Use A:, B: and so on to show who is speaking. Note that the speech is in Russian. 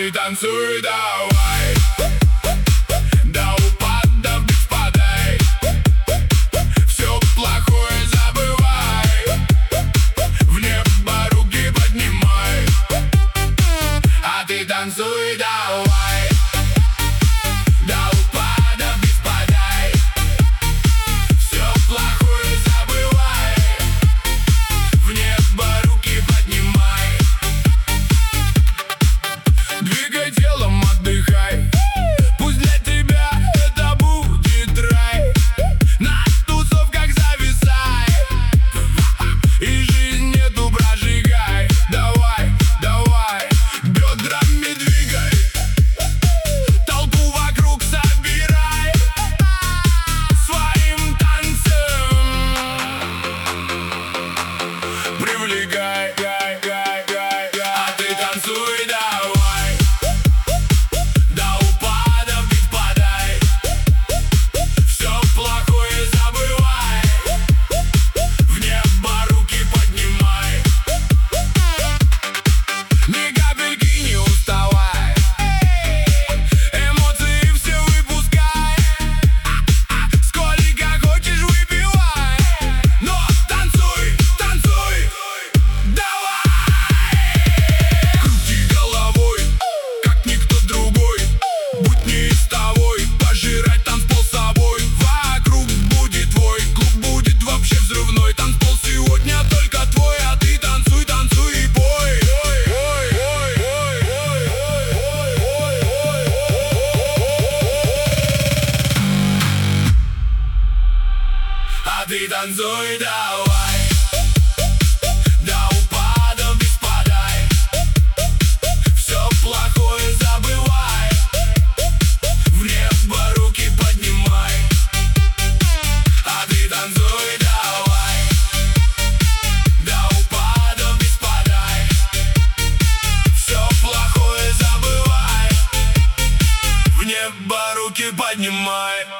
A: ты танцуй давай, до упада не впадай, все плохое забывай, в небо руки поднимай. А ты танцуй давай, до упада не впадай, все плохое забывай, в небо руки поднимай. Двигай телом, отдыхай, пусть для тебя это будет рай. На тусовках зависай, и жизнь эту прожигай. Давай, давай, бедрами двигай, толпу вокруг собирай своим танцем, привлекай. А ты танцуй давай, до упада не впадай, все плохое забывай, в небо руки поднимай. Ни капельки не уставай, эмоции все выпускай, сколько хочешь выпивай, но танцуй, танцуй, давай. Крути головой, как никто другой, будь не с тобой, пожирать танцпол собой. Вокруг будет твой клуб, будет вообще взрывной. Танцпол сегодня только твой, а ты танцуй, танцуй и пой. А ты танцуй давай, до упада не впадай, все плохое забывай, в небо руки поднимай. А ты танцуй давай, до упада не впадай, все плохое забывай, в небо руки поднимай.